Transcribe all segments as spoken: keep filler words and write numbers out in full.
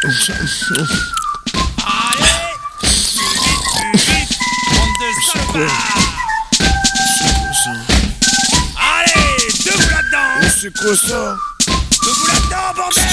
Allez, debout là-dedans. C'est quoi ça? Debout là-dedans, bordel.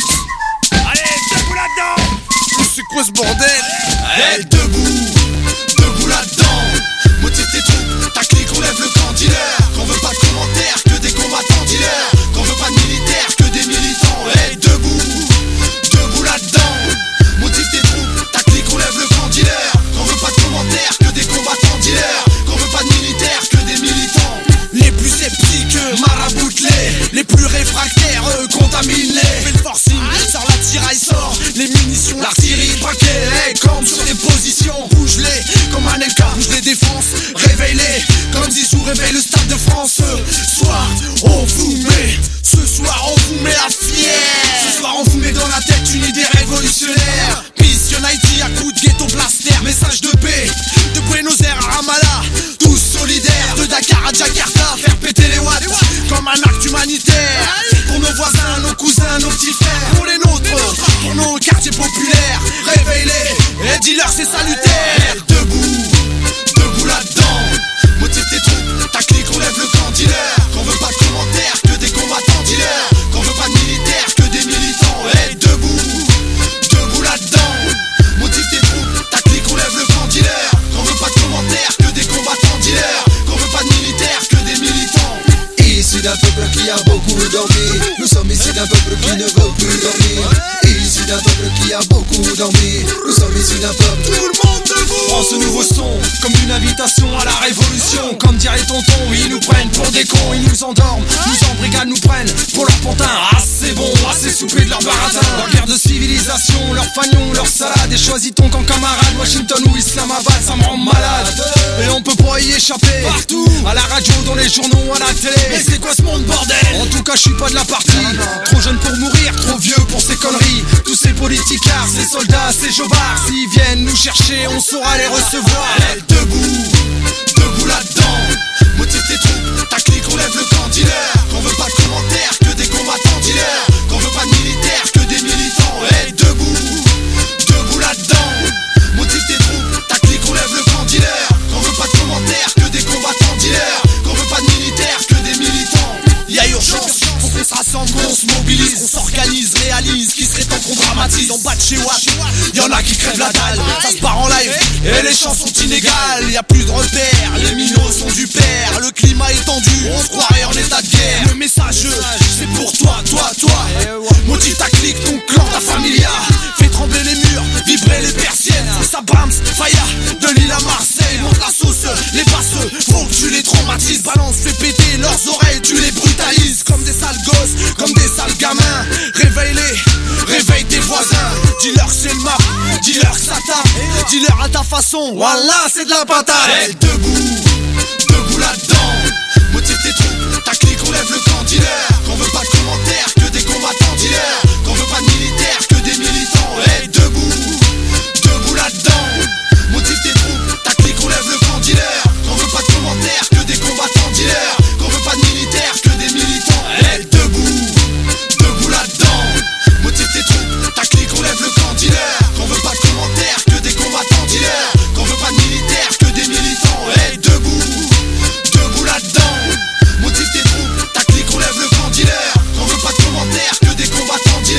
Allez, debout là-dedans. C'est quoi ce bordel? Allez, debout, debout là-dedans. Motive tes troupes, ta clique, on lève le camp dealer. Qu'on veut pas de commentaires, que des combattants dealers. Qu'on veut pas de militaires, que des militants. Hey, debout, debout là-dedans. Motive tes troupes, ta clique, on lève le camp dealer. Qu'on veut pas de commentaires, que des combattants dealers. Qu'on veut pas de militaires, que des militants. Les plus sceptiques, maraboutelés. Les plus réfractaires, contaminés. Fais le forcing, sors la tiraille, sort les munitions, l'artillerie braquée. Hey, campe sur des positions, bouge-les comme un L K, bouge les défenses, réveille-les comme Zizou réveille le stade de France. Ce soir, on vous met, ce soir, on vous met la fière. Ce soir, on vous met dans la tête une idée révolutionnaire. Peace Unity à coups de ghetto blaster, message de paix, de Buenos Aires à Ramallah, tous solidaires, de Dakar à Jakarta, faire péter les watts comme un acte humanitaire. Pour nos voisins, nos cousins, nos petits frères, pour les nôtres, pour nos quartiers populaires. Réveille-les et dis-leur c'est salutaire. Debout, debout là-dedans. Motive tes troupes, ta clique, on lève le camp dealer. Qu'on veut pas de commentaires, que des combattants dealers. Qu'on veut pas de militaires, que des militants. Hey, debout, debout là-dedans. Motive tes troupes, ta clique, on lève le camp dealer. Qu'on veut pas de commentaires, que des combattants dealers. Qu'on veut pas de militaires, que des militants. Ici d'un peuple qui a beaucoup dormi. Nous sommes ici d'un peuple qui ne veut plus dormir. Ici d'un peuple qui a beaucoup dormi. Nous sommes ici d'un peuple. Tout le monde debout. Prends ce nouveau son comme une invitation à la révolution. Comme dirait tonton, ils nous prennent pour des cons. Ils nous endorment, nous embrigadent, nous prennent pour leur pantin. Ah c'est bon, assez soupé de leur baratin. Leur guerre de civilisation, leur fagnon, leur salade. Et choisis ton camp camarade, Washington ou Islamabad, ça me rend malade. Et on peut pas y échapper. Partout, à la radio, dans les journaux, à la télé. Mais c'est quoi ce monde bordel? En tout cas je suis pas de la partie. Trop jeune pour mourir, trop vieux pour ces conneries. Tous ces politicards, ces soldats, ces jobards, s'ils viennent nous chercher, on saura les recevoir. Hey, debout, Debout là-dedans. Motive tes troupes, ta clique, on lève le camp dealer. Qu'on veut pas de commentaires, que des combattants dealers. Qu'on veut pas de militaires, que des militants. Hey, debout, debout là-dedans. Motive tes troupes, ta clique, on lève le camp dealer. Qu'on veut pas de commentaires, que des combattants dealers. Qu'on veut pas de militaires, que des militants. Y'a urgence, faut qu'on se rassemble, qu'on se mobilise, qu'on s'organise, réalise, qui serait temps qu'on dramatise. En bas de chez Watt, y'en a qui crèvent la dalle, ça se part en live, et les chances sont inégales. Y'a plus de repères, les minots sont du père, le climat est tendu, on se croirait en état de guerre. Le message, c'est pour toi, toi, toi. Motive ta clique, ton clan, ta familia. Fais trembler les murs, vibrer les persiennes. Ça Brahms, Faya, de Lille à Marseille. Monte la sauce, les basses, faut que tu les traumatises. Balance, fais péter leurs oreilles, tu les brutalises. Comme des sales gosses, comme des sales gamins. Réveille-les, réveille tes voisins. Dis-leur que c'est le map, dis-leur que ça tape. Dis-leur à ta façon, voilà c'est de la patate. Hey, debout, debout là-dedans. Motive tes troupes, ta clique, on lève le camp dealer. Qu'on veut pas de commentaires, que des combattants dealers. Qu'on veut pas de militaires, que des militants. Hey, debout, debout là-dedans. Motive tes troupes, ta clique, on lève le camp dealer. Qu'on veut pas de commentaires, que des combattants dealers. Qu'on veut pas de militaires, que des militants. Hey, debout, debout là-dedans. Motive tes troupes, ta clique, on lève le camp dealer. Qu'on veut pas de commentaires, que des combattants dealers. Qu'on veut pas de militaires, que des militants. Hey, debout, debout là-dedans. Motive tes troupes, ta clique, on lève le camp dealer. Qu'on veut pas de commentaires, que des combattants dealers.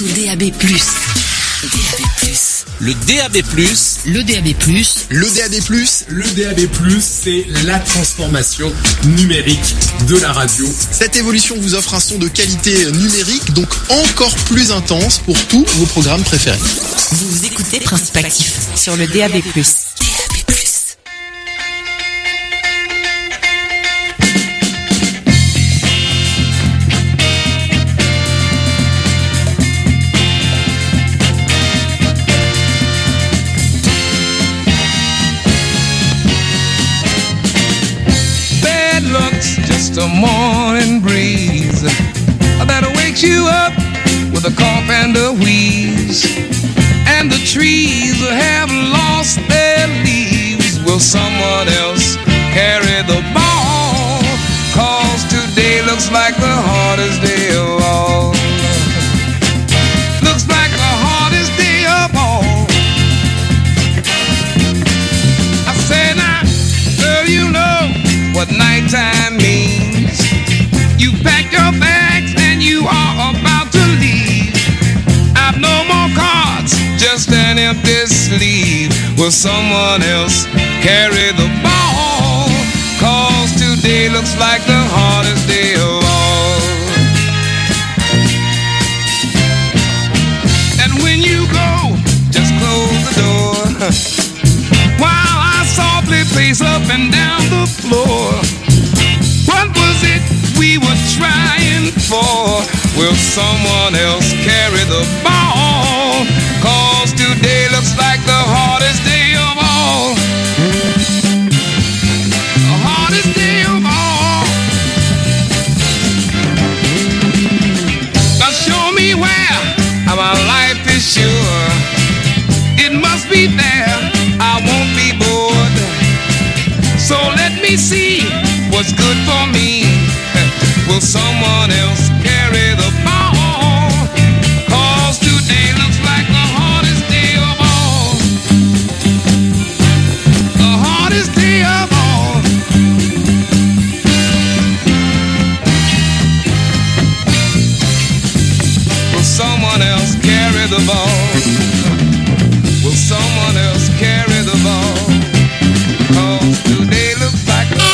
sous D A B plus. D A B plus. Le D A B plus. Le D A B plus. Le D A B plus. Le D A B plus, c'est la transformation numérique de la radio. Cette évolution vous offre un son de qualité numérique, donc encore plus intense pour tous vos programmes préférés. Vous écoutez Principe Actif sur le D A B plus. D A B plus. Just a morning breeze that wakes you up with a cough and a wheeze. And the trees have lost their leaves. Will someone else carry the ball? 'Cause today looks like the hardest day of all. Looks like the hardest day of all. I say now, girl, you know what nighttime means. You pack your bags and you are about to leave. I've no more cards, just an empty sleeve. Will someone else carry the ball? 'Cause today looks like the hardest day of all. And when you go, just close the door while I softly pace up and down the floor. What was it we were trying for? Will someone else carry the ball? 'Cause today looks like the hardest day of all. The hardest day of all. Now show me where my life is sure. It must be there, I won't be bored. So let me see what's good for me. Will someone else carry the ball? 'Cause today looks like the hardest day of all. The hardest day of all. Will someone else carry the ball? Will someone else carry the ball? 'Cause today looks like a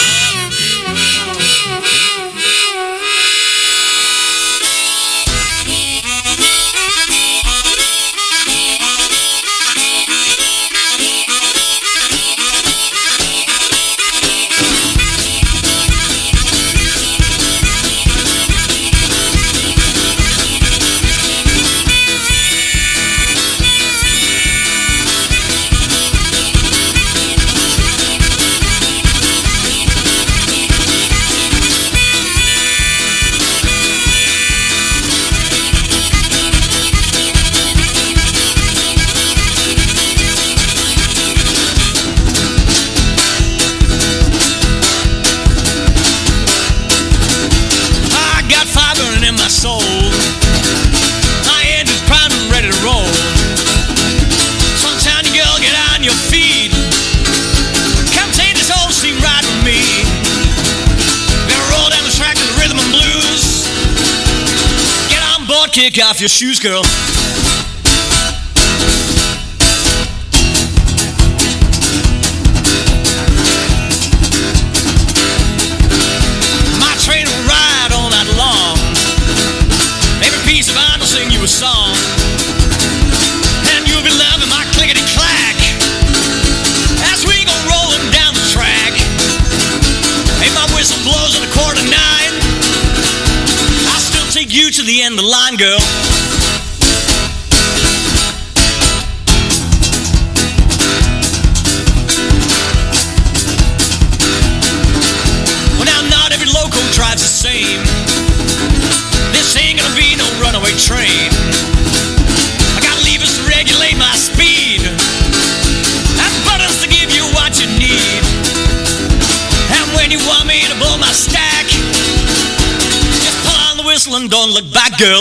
kick off your shoes, girl. My train will ride all night long. Every piece of iron will sing you a song. And you'll be loving my clickety-clack as we go rolling down the track. Hey, my whistle blows at a quarter to nine. I'll still take you to the end of the line, girl. Well, now not every loco drives the same. This ain't gonna be no runaway train. I got levers to regulate my speed and buttons to give you what you need. And when you want me to blow my stack, just pull on the whistle and don't look back, girl.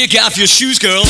kick off your shoes, girl.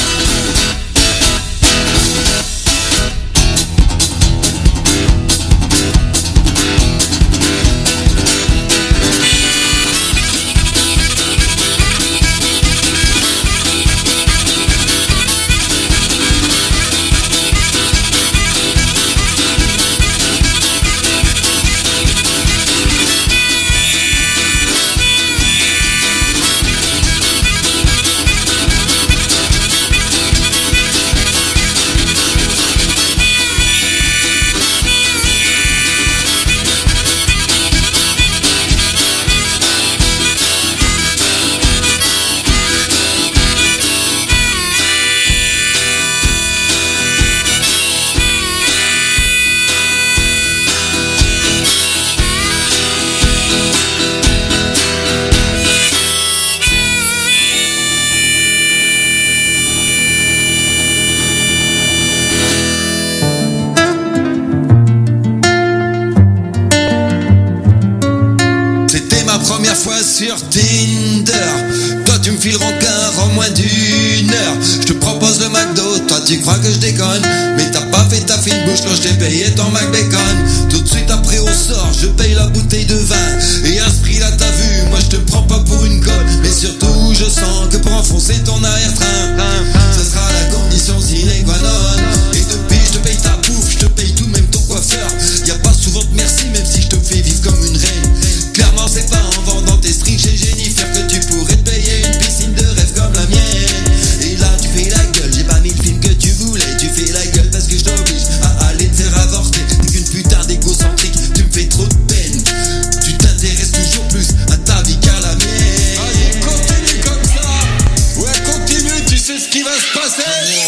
Sur Tinder, toi tu me files rencard en moins d'une heure. Je te propose le McDo, toi tu crois que je déconne, mais t'as pas fait ta fine bouche quand je t'ai payé ton McBacon. Tout de suite après on sort, je paye la bouteille de vin. Et à ce prix là t'as vu, moi je te prends pas pour une conne. Mais surtout je sens que pour enfoncer ton arrière-train, ce sera la condition sine qua non. Et depuis je te paye ta bouffe, je te paye tout même ton coiffeur. Y'a pas souvent de merci même si je te fais vivre comme une reine. Clairement c'est pas en vendant tes strings chez Jennifer que tu pourrais te payer une piscine de rêve comme la mienne. Et là tu fais la gueule, j'ai pas mis le film que tu voulais. Tu fais la gueule parce que je t'oblige à aller te faire avorter. T'es qu'une putain d'égocentrique, tu me fais trop de peine. Tu t'intéresses toujours plus à ta vie qu'à la mienne. Vas-y continue comme ça. Ouais continue, tu sais ce qui va se passer.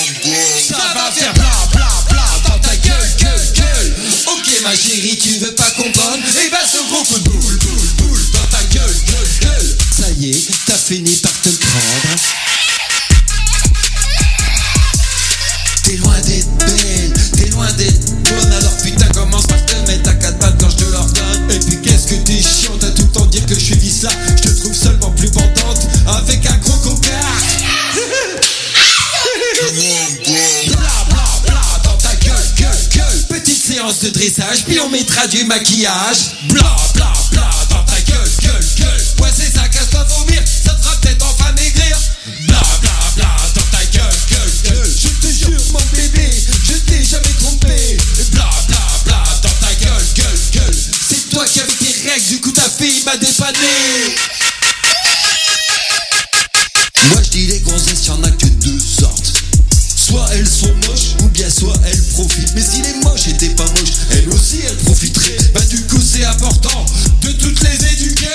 Ça va faire bla bla bla dans ta gueule, gueule, gueule. Ok ma chérie, tu veux pas comprendre? Et bah ce gros coup de boule, boule, boule dans ta gueule, gueule, gueule. Ça y est, t'as fini par te le prendre. T'es loin d'être belle, t'es loin d'être bonne. Alors putain commence par te mettre à quatre pattes quand je te l'ordonne. Et puis qu'est-ce que t'es chiante à tout le temps dire que je suis vice-là. Je te trouve seulement plus pentante avec un gros cocard. Bla bla bla dans ta gueule, gueule, gueule. Petite séance de dressage, puis on mettra du maquillage. Bla bla bla dans ta gueule, gueule, gueule. Ouais c'est ça, casse pas vomir, ça te fera peut-être enfin maigrir. Bla bla bla dans ta gueule, gueule, gueule. Je te jure mon bébé, je t'ai jamais trompé. Bla bla bla dans ta gueule, gueule, gueule. C'est toi qui avais tes règles, du coup ta fille m'a dépanné. Moi je dis les gonzesses, y'en a que deux sortes. Soit elles sont moches, ou bien soit elles profitent. Mais si les moches étaient pas moches, elles aussi elles profiteraient. Bah du coup c'est important de toutes les éduquer.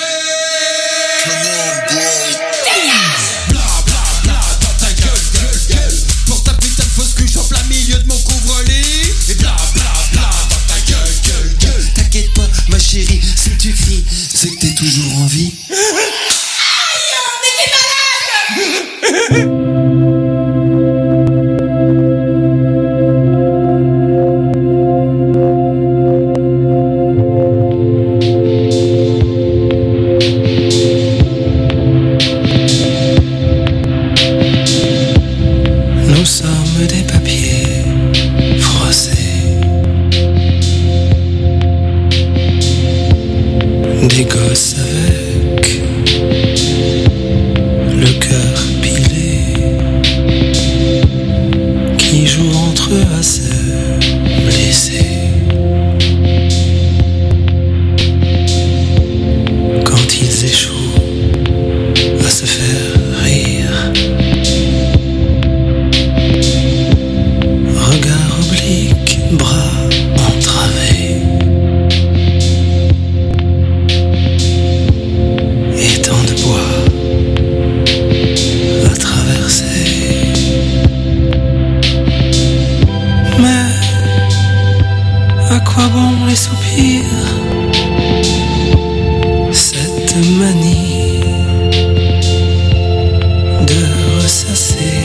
Bla bla bla dans ta gueule, gueule, gueule. Pour ta putain de fausse cuche en plein milieu de mon couvre-lit. Et bla bla bla dans ta gueule, gueule, gueule. T'inquiète pas ma chérie, si tu cries, c'est que t'es toujours en vie. Nous sommes des papiers froissés, des gosses avec le cœur pilé, qui jouent entre eux à se blesser. Quand ils échouent à se faire rire, regard oblique, bras entravés, étang de bois à traverser. Mais à quoi bon les soupirs, cette manie de ressasser?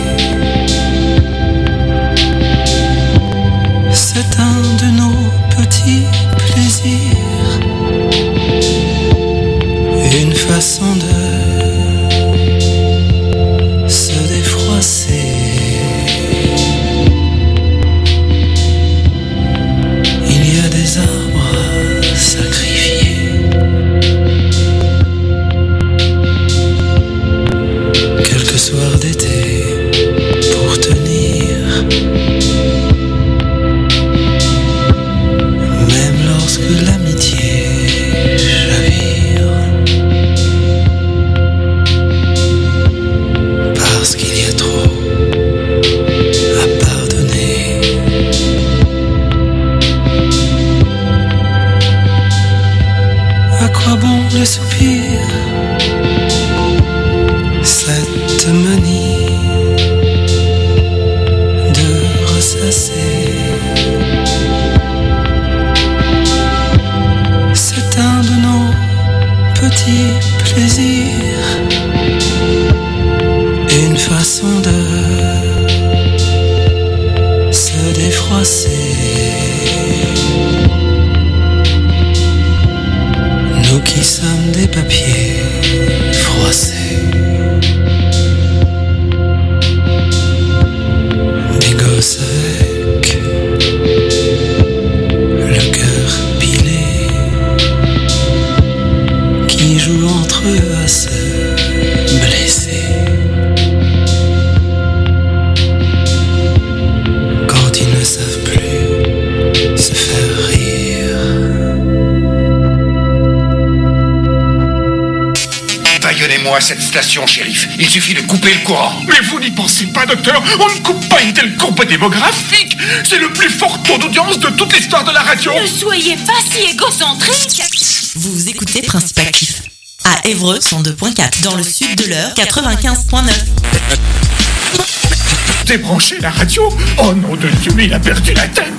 C'est un de nos petits plaisirs, une façon de se quoi bon le soupir, cette manie de ressasser. C'est un de nos petits plaisirs, une façon de se défroisser. Nous qui sommes des papiers froissés, des gosses avec le cœur pilé, qui jouent entre eux à se blesser. Quand ils ne savent plus se faire rire. Baillonnez-moi cette station, shérif. Il suffit de couper le courant. Mais vous n'y pensez pas, docteur. On ne coupe pas une telle courbe démographique. C'est le plus fort taux d'audience de toute l'histoire de la radio. Ne soyez pas si égocentrique. Vous écoutez Principe Actif à Évreux cent deux point quatre, dans le sud de l'Eure quatre-vingt-quinze point neuf. Débranchez la radio. Oh nom de Dieu, mais il a perdu la tête.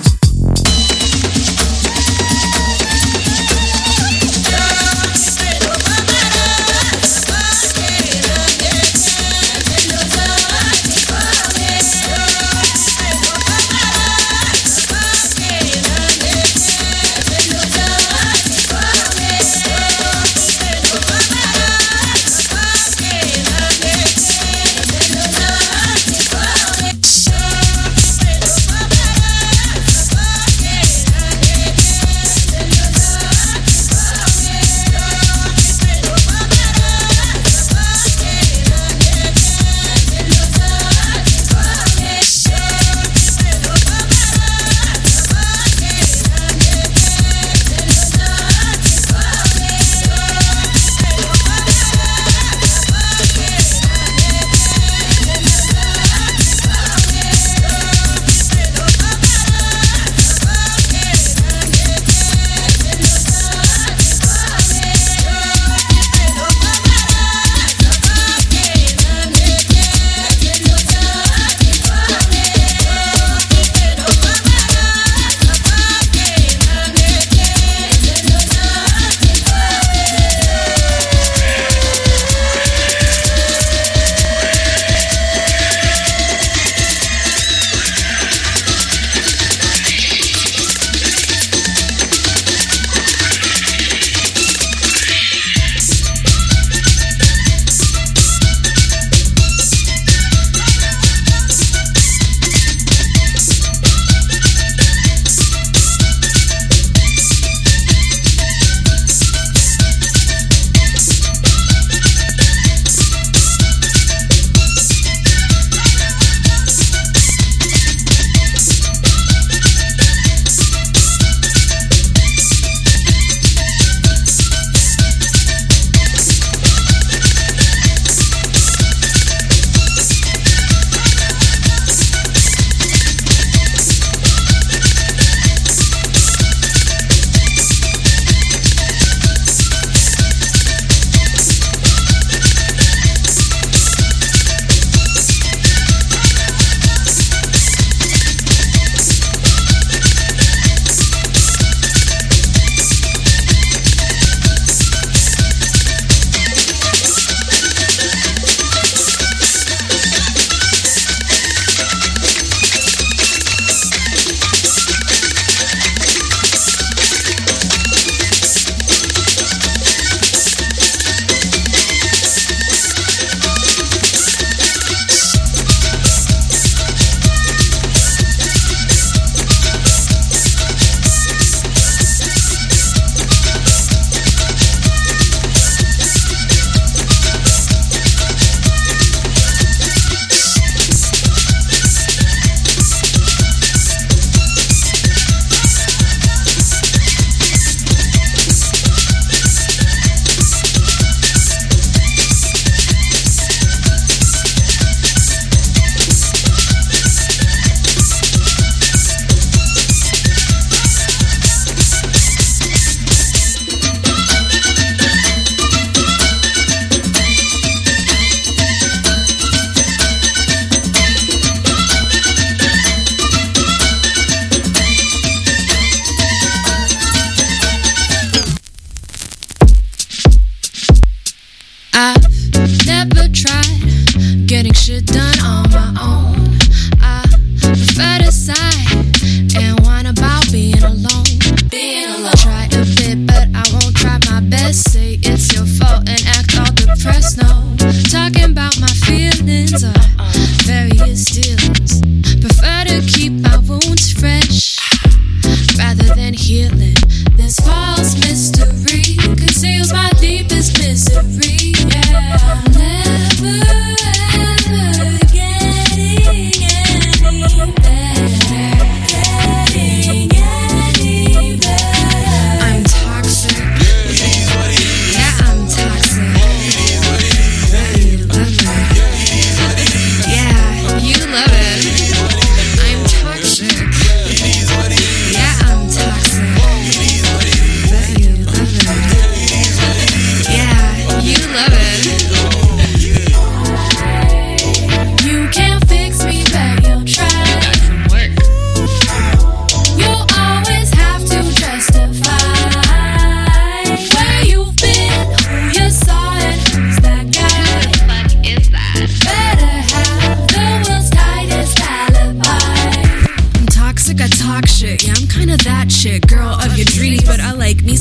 I've never tried getting shit done on my own. I prefer to sigh and whine about being alone. Being alone. Try a bit, but I won't try my best. Say it's your